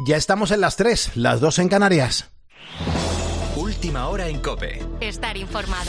Ya estamos en las 3, las 2 en Canarias. Última hora en COPE. Estar informado.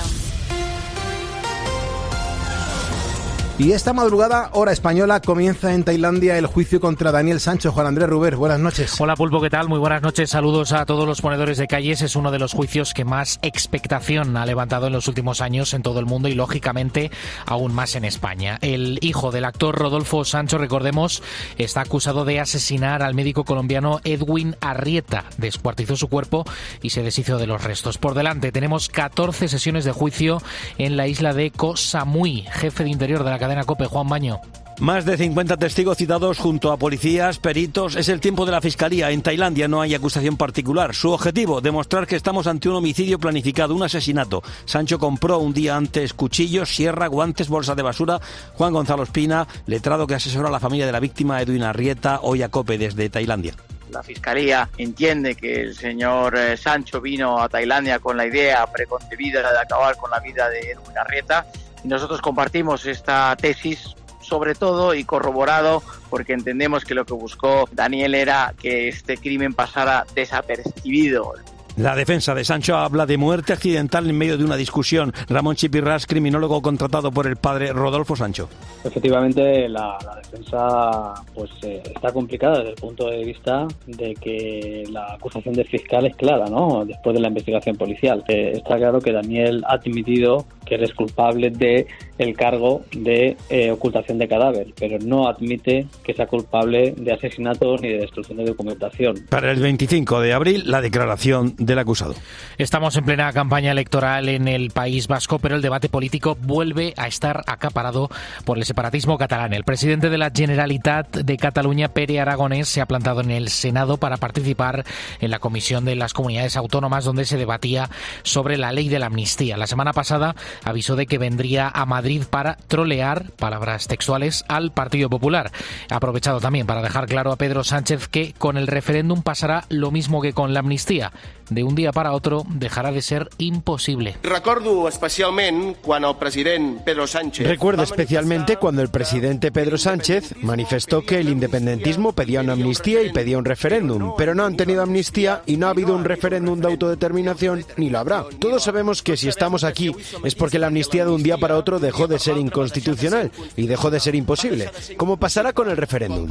Y esta madrugada, hora española, comienza en Tailandia el juicio contra Daniel Sancho. Juan Andrés Ruber, buenas noches. Hola Pulpo, ¿qué tal? Muy buenas noches. Saludos a todos los ponedores de calles. Es uno de los juicios que más expectación ha levantado en los últimos años en todo el mundo y, lógicamente, aún más en España. El hijo del actor Rodolfo Sancho, recordemos, está acusado de asesinar al médico colombiano Edwin Arrieta. Descuartizó su cuerpo y se deshizo de los restos. Por delante tenemos 14 sesiones de juicio en la isla de Koh Samui. Jefe de Interior de la cadena COPE, Juan Baño. Más de 50 testigos citados junto a policías, peritos. Es el tiempo de la Fiscalía. En Tailandia no hay acusación particular. Su objetivo, demostrar que estamos ante un homicidio planificado, un asesinato. Sancho compró un día antes cuchillos, sierra, guantes, bolsa de basura. Juan Gonzalo Espina, letrado que asesora a la familia de la víctima, Edwin Arrieta, hoy a COPE desde Tailandia. La Fiscalía entiende que el señor Sancho vino a Tailandia con la idea preconcebida de acabar con la vida de Edwin Arrieta. Y nosotros compartimos esta tesis, sobre todo y corroborado, porque entendemos que lo que buscó Daniel era que este crimen pasara desapercibido. La defensa de Sancho habla de muerte accidental en medio de una discusión. Ramón Chipirrás, criminólogo contratado por el padre Rodolfo Sancho. Efectivamente, la defensa está complicada desde el punto de vista de que la acusación del fiscal es clara, ¿no? Después de la investigación policial. Está claro que Daniel ha admitido que él es culpable de el cargo de ocultación de cadáver, pero no admite que sea culpable de asesinato ni de destrucción de documentación. Para el 25 de abril, la declaración del acusado. Estamos en plena campaña electoral en el País Vasco, pero el debate político vuelve a estar acaparado por el separatismo catalán. El presidente de la Generalitat de Cataluña, Pere Aragonès, se ha plantado en el Senado para participar en la Comisión de las Comunidades Autónomas, donde se debatía sobre la ley de la amnistía. La semana pasada avisó de que vendría a Madrid para trolear, palabras textuales, al Partido Popular. Ha aprovechado también para dejar claro a Pedro Sánchez que con el referéndum pasará lo mismo que con la amnistía. De un día para otro dejará de ser imposible. Recuerdo especialmente cuando el presidente Pedro Sánchez manifestó que el independentismo pedía una amnistía y pedía un referéndum, pero no han tenido amnistía y no ha habido un referéndum de autodeterminación ni lo habrá. Todos sabemos que si estamos aquí es porque la amnistía de un día para otro dejó de ser inconstitucional y dejó de ser imposible, como pasará con el referéndum.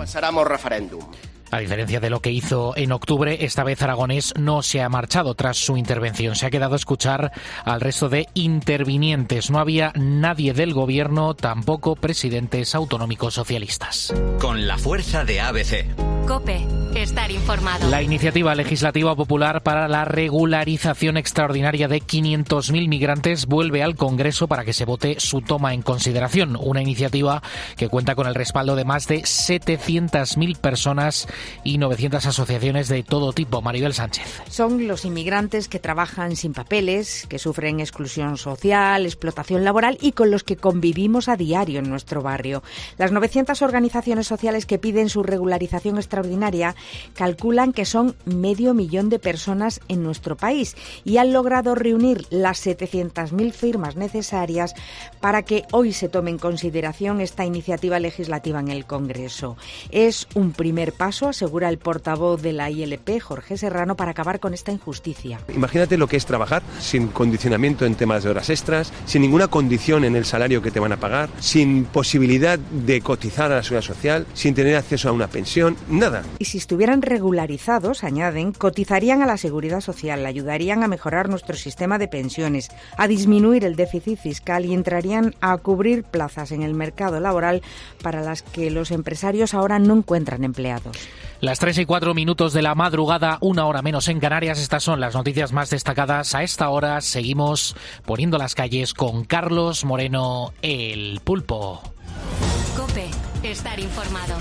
A diferencia de lo que hizo en octubre, esta vez Aragonès no se ha marchado tras su intervención. Se ha quedado a escuchar al resto de intervinientes. No había nadie del gobierno, tampoco presidentes autonómicos socialistas. Con la fuerza de ABC. COPE. Estar informado. La iniciativa legislativa popular para la regularización extraordinaria de 500.000 migrantes vuelve al Congreso para que se vote su toma en consideración. Una iniciativa que cuenta con el respaldo de más de 700.000 personas y 900 asociaciones de todo tipo. Maribel Sánchez. Son los inmigrantes que trabajan sin papeles, que sufren exclusión social, explotación laboral y con los que convivimos a diario en nuestro barrio. Las 900 organizaciones sociales que piden su regularización extraordinaria calculan que son 500.000 de personas en nuestro país y han logrado reunir las 700.000 firmas necesarias para que hoy se tome en consideración esta iniciativa legislativa en el Congreso. Es un primer paso, asegura el portavoz de la ILP, Jorge Serrano, para acabar con esta injusticia. Imagínate lo que es trabajar sin condicionamiento en temas de horas extras, sin ninguna condición en el salario que te van a pagar, sin posibilidad de cotizar a la seguridad social, sin tener acceso a una pensión, nada. Y si estuvieran regularizados, añaden, cotizarían a la seguridad social, ayudarían a mejorar nuestro sistema de pensiones, a disminuir el déficit fiscal y entrarían a cubrir plazas en el mercado laboral para las que los empresarios ahora no encuentran empleados. Las 3:04 de la madrugada, 1 hora menos en Canarias. Estas son las noticias más destacadas a esta hora. Seguimos poniendo las calles con Carlos Moreno, el Pulpo. COPE. Estar informado.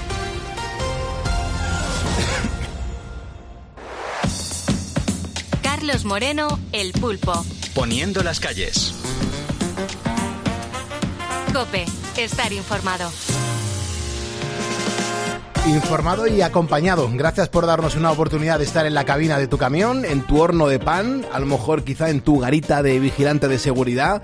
Carlos Moreno, el Pulpo. Poniendo las calles. COPE. Estar informado. Informado y acompañado. Gracias por darnos una oportunidad de estar en la cabina de tu camión, en tu horno de pan, a lo mejor quizá en tu garita de vigilante de seguridad,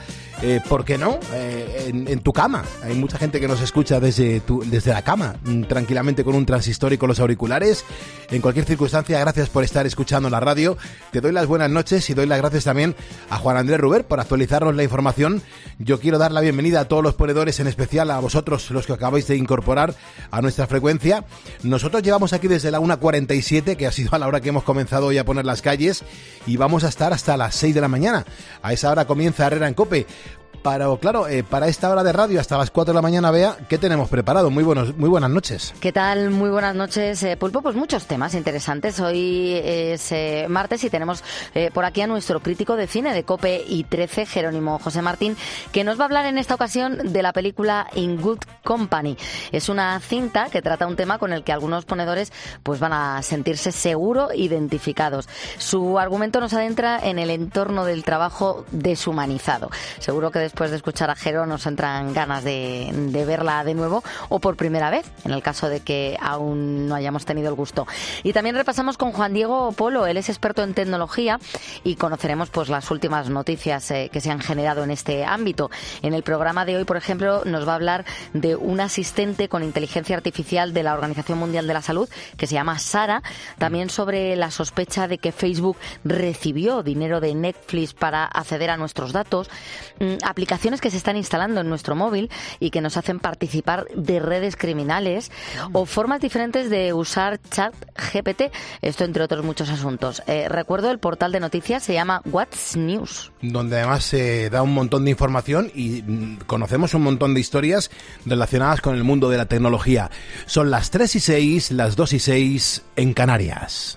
¿por qué no? En tu cama. Hay mucha gente que nos escucha desde la cama, tranquilamente con un transistor y con los auriculares. En cualquier circunstancia, gracias por estar escuchando la radio. Te doy las buenas noches y doy las gracias también a Juan Andrés Ruber por actualizarnos la información. Yo quiero dar la bienvenida a todos los ponedores, en especial a vosotros, los que acabáis de incorporar a nuestra frecuencia. Nosotros llevamos aquí desde la 1:47, que ha sido a la hora que hemos comenzado hoy a poner las calles, y vamos a estar hasta las 6 de la mañana. A esa hora comienza Herrera en COPE. Pero claro, para esta hora de radio hasta las 4 de la mañana, Bea, ¿qué tenemos preparado? Muy buenas noches. ¿Qué tal? Muy buenas noches, Pulpo. Pues muchos temas interesantes. Hoy es martes y tenemos por aquí a nuestro crítico de cine de COPE y 13, Jerónimo José Martín, que nos va a hablar en esta ocasión de la película In Good Company. Es una cinta que trata un tema con el que algunos ponedores pues van a sentirse seguro identificados. Su argumento nos adentra en el entorno del trabajo deshumanizado. Seguro que después de escuchar a Jero nos entran ganas de verla de nuevo o por primera vez, en el caso de que aún no hayamos tenido el gusto. Y también repasamos con Juan Diego Polo, él es experto en tecnología y conoceremos pues las últimas noticias que se han generado en este ámbito. En el programa de hoy, por ejemplo, nos va a hablar de un asistente con inteligencia artificial de la Organización Mundial de la Salud que se llama Sara, también sobre la sospecha de que Facebook recibió dinero de Netflix para acceder a nuestros datos, aplicaciones que se están instalando en nuestro móvil y que nos hacen participar de redes criminales o formas diferentes de usar ChatGPT, esto entre otros muchos asuntos. Recuerdo, el portal de noticias se llama What's News, donde además se da un montón de información y conocemos un montón de historias relacionadas con el mundo de la tecnología. Son las 3:06, las 2:06 en Canarias.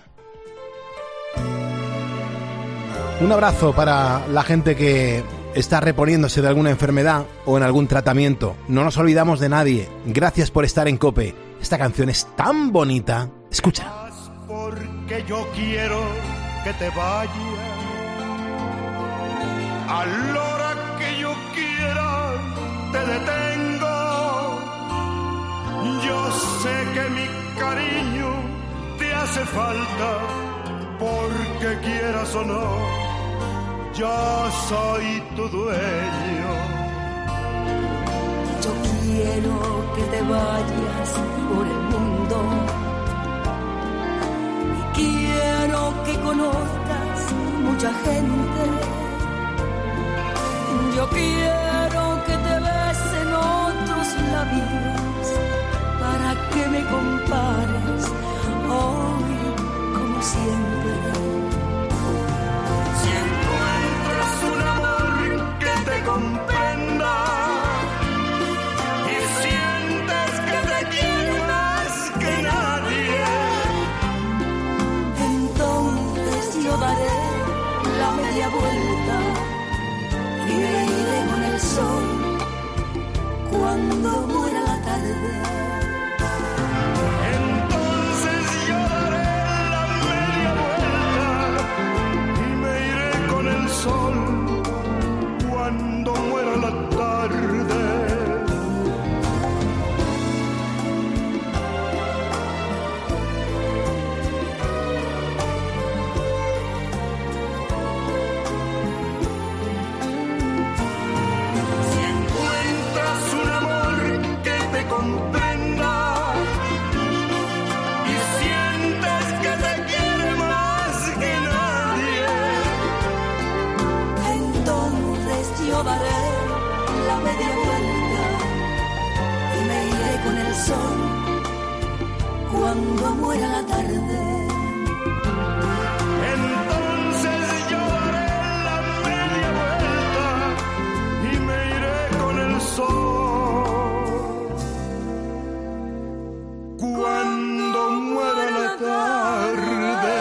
Un abrazo para la gente que está reponiéndose de alguna enfermedad o en algún tratamiento. No nos olvidamos de nadie. Gracias por estar en COPE. Esta canción es tan bonita. Escucha. Porque yo quiero que te vayas a la hora que yo quiera, te detengo. Yo sé que mi cariño te hace falta, porque quieras o no, yo soy tu dueño. Yo quiero que te vayas por el mundo y quiero que conozcas mucha gente. Yo quiero que te besen otros labios para que me compares hoy como siempre. Un amor que te comprenda y sientes que te quiere más que nadie, entonces yo daré la media vuelta y me iré con el sol cuando muera la tarde. Entonces yo daré la media vuelta y me iré con el sol cuando muera la tarde. Si encuentras un amor que te comprenda y sientes que te quiere más que nadie, entonces yo daré la media vuelta y me iré con el sol cuando muera la tarde. entonces yo daré la media vuelta y me iré con el sol cuando muera la tarde.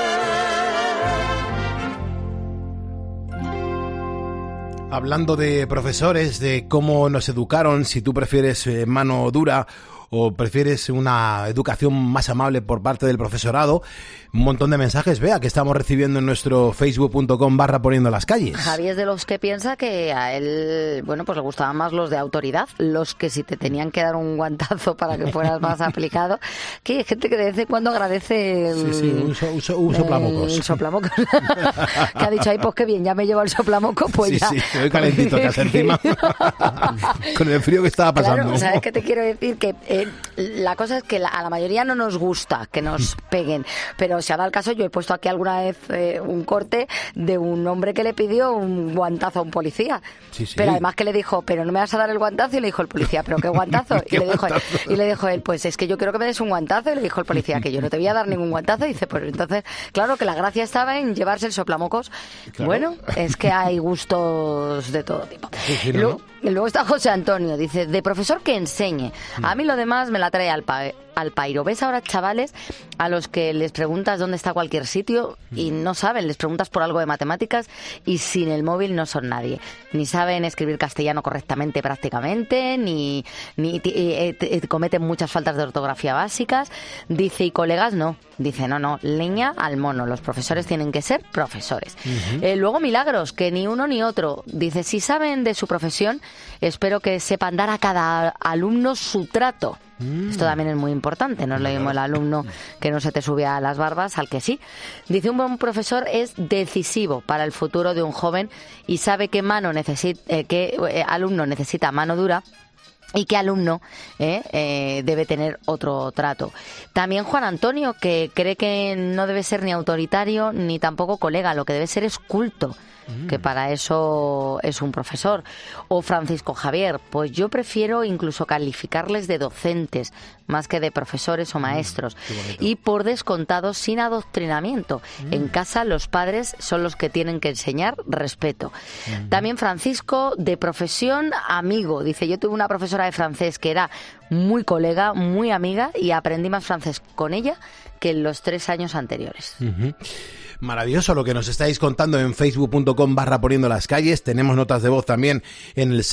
Hablando de profesores, de cómo nos educaron, si tú prefieres mano dura o prefieres una educación más amable por parte del profesorado, un montón de mensajes, Bea, que estamos recibiendo en nuestro facebook.com/poniendo las calles. Javi es de los que piensa que a él, bueno, pues le gustaban más los de autoridad, los que si te tenían que dar un guantazo para que fueras más aplicado, que hay gente que de vez en cuando agradece un soplamocos. El soplamocos. Que ha dicho, ay, pues qué bien, ya me llevo el soplamocos, pues ya. Sí, te doy calentito casi encima. Con el frío que estaba pasando. Claro, ¿sabes qué te quiero decir? Que la cosa es que a la mayoría no nos gusta que nos peguen, pero si ha dado el caso, yo he puesto aquí alguna vez un corte de un hombre que le pidió un guantazo a un policía. Sí, sí. Pero además que le dijo, pero no me vas a dar el guantazo, y le dijo el policía, pero qué guantazo. Y le dijo él, pues es que yo quiero que me des un guantazo, y le dijo el policía que yo no te voy a dar ningún guantazo. Y dice, pues entonces, claro que la gracia estaba en llevarse el soplamocos. Claro. Bueno, es que hay gustos de todo tipo. Sí, Luego está José Antonio, dice, de profesor que enseñe. A mí lo demás me la trae al pairo. ¿Ves ahora chavales a los que les preguntas dónde está cualquier sitio y no saben? Les preguntas por algo de matemáticas y sin el móvil no son nadie. Ni saben escribir castellano correctamente prácticamente, ni cometen muchas faltas de ortografía básicas. Dice, y colegas no. Dice, no, leña al mono. Los profesores tienen que ser profesores. Luego Milagros, que ni uno ni otro. Dice, si saben de su profesión, espero que sepan dar a cada alumno su trato. Esto también es muy importante, no es lo mismo el alumno que no se te sube a las barbas al que sí. Dice, un buen profesor es decisivo para el futuro de un joven y sabe qué alumno necesita mano dura y qué alumno debe tener otro trato. También Juan Antonio, que cree que no debe ser ni autoritario ni tampoco colega, lo que debe ser es culto, que para eso es un profesor. O Francisco Javier, pues yo prefiero incluso calificarles de docentes más que de profesores o maestros, y por descontado sin adoctrinamiento. En casa los padres son los que tienen que enseñar respeto. También Francisco, de profesión amigo, dice, yo tuve una profesora de francés que era muy colega, muy amiga, y aprendí más francés con ella que en los 3 años anteriores. Maravilloso lo que nos estáis contando en facebook.com/poniendo las calles. Tenemos notas de voz también en el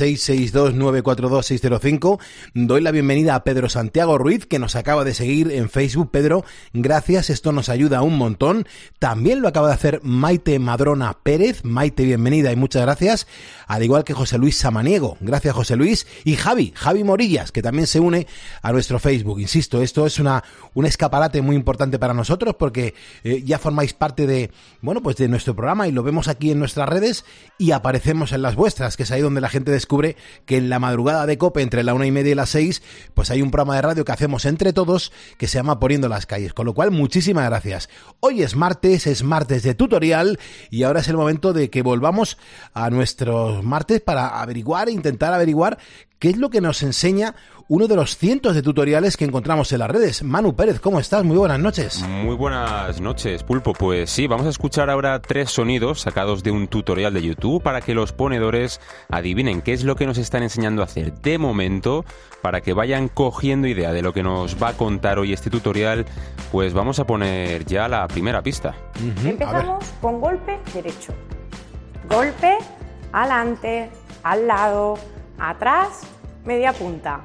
662-942-605. Doy la bienvenida a Pedro Santiago Ruiz, que nos acaba de seguir en Facebook. Pedro, gracias, esto nos ayuda un montón. También lo acaba de hacer Maite Madrona Pérez. Maite, bienvenida y muchas gracias. Al igual que José Luis Samaniego. Gracias, José Luis. Y Javi Morillas, que también se une a nuestro Facebook. Insisto, esto es un escaparate muy importante para nosotros, porque ya formáis parte de nuestro programa y lo vemos aquí en nuestras redes y aparecemos en las vuestras, que es ahí donde la gente descubre que en la madrugada de COPE, entre la 1:30 y las 6, pues hay un programa de radio que hacemos entre todos que se llama Poniendo las calles, con lo cual muchísimas gracias. Hoy es martes de tutorial, y ahora es el momento de que volvamos a nuestros martes para intentar averiguar qué es lo que nos enseña uno de los cientos de tutoriales que encontramos en las redes. Manu Pérez, ¿cómo estás? Muy buenas noches. Muy buenas noches, Pulpo. Pues sí, vamos a escuchar ahora 3 sonidos sacados de un tutorial de YouTube para que los ponedores adivinen qué es lo que nos están enseñando a hacer de momento, para que vayan cogiendo idea de lo que nos va a contar hoy este tutorial. Pues vamos a poner ya la primera pista. Empezamos con golpe derecho. Golpe, adelante, al lado, atrás, media punta.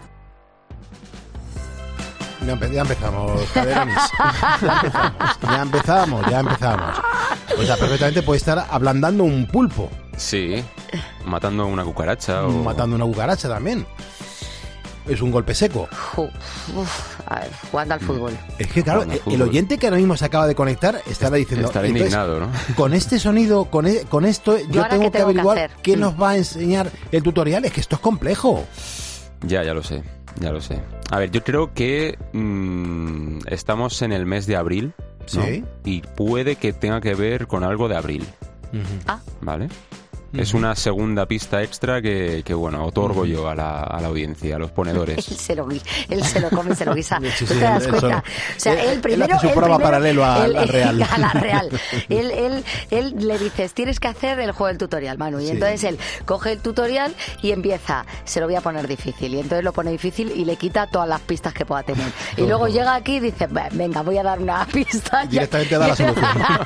Ya empezamos, Caderanis. Ya empezamos. O sea, perfectamente puede estar ablandando un pulpo. Sí, matando a una cucaracha. Matando a una cucaracha también. Es un golpe seco. A ver, jugando al fútbol. Es que claro, el oyente que ahora mismo se acaba de conectar estará diciendo... Estará indignado, ¿no? Con este sonido, con esto, yo tengo que averiguar qué nos va a enseñar el tutorial. Es que esto es complejo. Ya lo sé. A ver, yo creo que estamos en el mes de abril, ¿no? Sí. Y puede que tenga que ver con algo de abril. ¿Vale? Es una segunda pista extra que otorgo yo a la audiencia, a los ponedores. Él se lo come, se lo guisa. Sí, ¿te das cuenta? O sea, él primero... hace su prueba paralelo a la real. A la real. Él le dices, tienes que hacer el juego del tutorial, Manu. Y entonces él coge el tutorial y empieza, se lo voy a poner difícil. Y entonces lo pone difícil y le quita todas las pistas que pueda tener. Y luego llega aquí y dice, venga, voy a dar una pista. Directamente da la solución.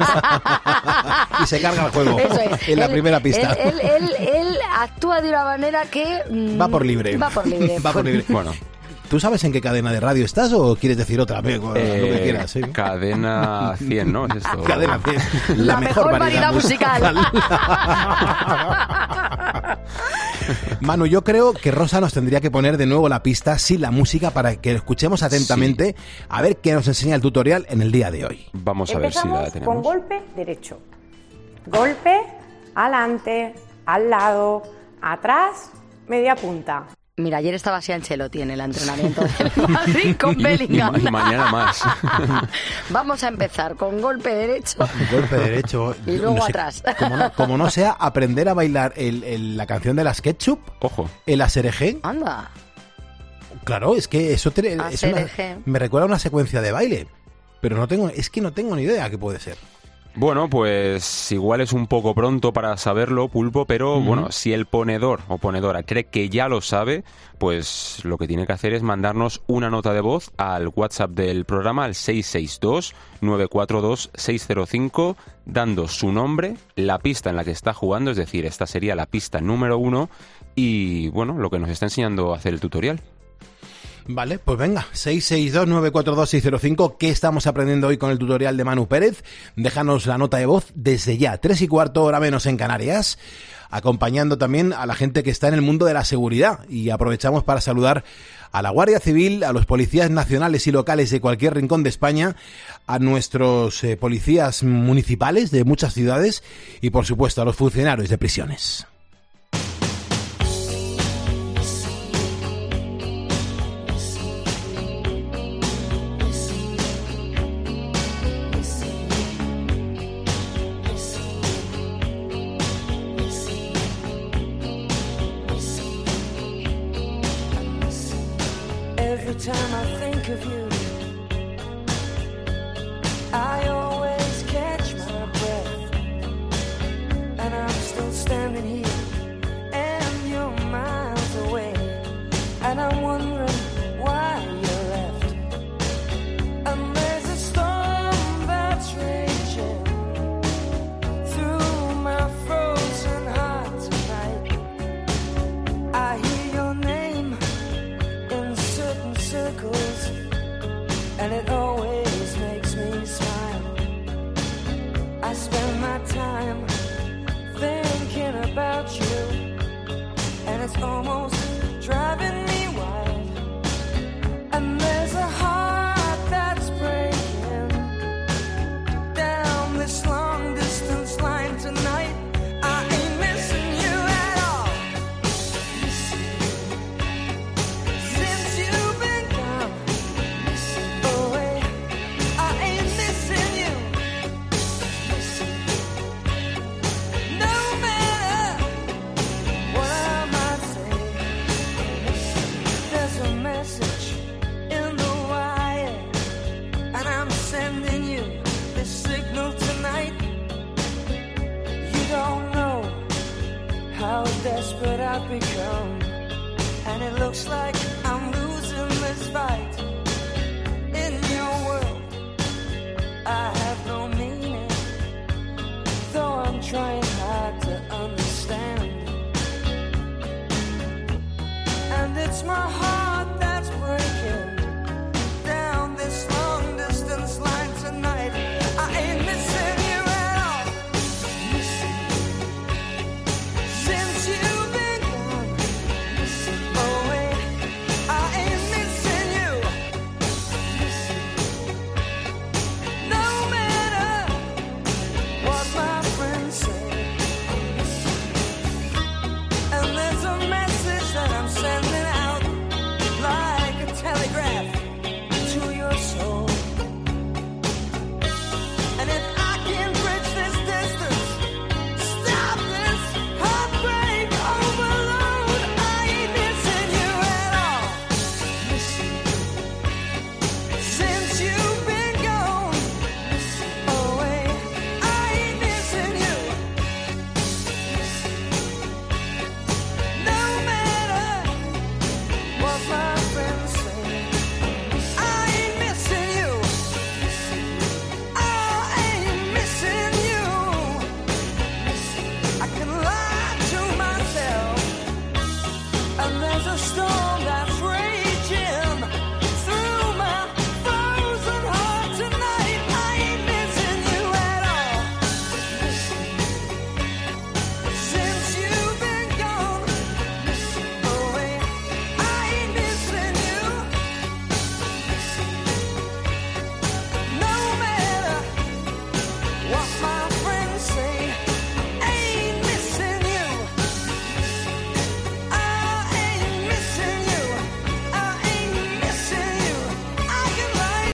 Y se carga el juego. Eso es. En la primera pista. Él actúa de una manera que... Va por libre. Bueno. ¿Tú sabes en qué cadena de radio estás o quieres decir otra vez? Lo que quieras. ¿Sí? Cadena 100, ¿no? ¿Es esto? Cadena 100. La mejor variedad musical. Manu, yo creo que Rosa nos tendría que poner de nuevo la pista sin la música para que escuchemos atentamente a ver qué nos enseña el tutorial en el día de hoy. Vamos a ver si la tenemos. Con golpe derecho. Golpe, adelante, al lado, atrás, media punta. Mira, ayer estaba así Ancelotti en el entrenamiento de Madrid con Bellingham. Y mañana más. Vamos a empezar con golpe derecho. Golpe derecho. Y luego no sé, atrás. Como no sea aprender a bailar la canción de las Ketchup. Ojo. El Aserejé. Anda. Claro, es que eso me recuerda a una secuencia de baile. Pero no tengo ni idea qué puede ser. Bueno, pues igual es un poco pronto para saberlo, Pulpo, pero bueno, si el ponedor o ponedora cree que ya lo sabe, pues lo que tiene que hacer es mandarnos una nota de voz al WhatsApp del programa, al 662-942-605, dando su nombre, la pista en la que está jugando, es decir, esta sería la pista número 1 y, bueno, lo que nos está enseñando a hacer el tutorial. Vale, pues venga, 662-942-605, ¿qué estamos aprendiendo hoy con el tutorial de Manu Pérez? Déjanos la nota de voz desde ya, 3:15, hora menos en Canarias, acompañando también a la gente que está en el mundo de la seguridad. Y aprovechamos para saludar a la Guardia Civil, a los policías nacionales y locales de cualquier rincón de España, a nuestros policías municipales de muchas ciudades y, por supuesto, a los funcionarios de prisiones. Every time I think of you, I always catch my breath, and I'm still standing here, and you're miles away, and I'm wondering why you left. And there's a storm that's raging through my frozen heart tonight. I hear your name in certain circles, and it always makes me smile. I spend my time thinking about you, and it's almost driving me wild. And there's a heart that's breaking down this long distance line tonight. I ain't missing you at all. Since you've been gone away, I ain't missing you. No matter what I might say, there's a message in the wire, and I'm sending you this signal tonight. You don't know how desperate I've become, and it looks like I'm losing this fight.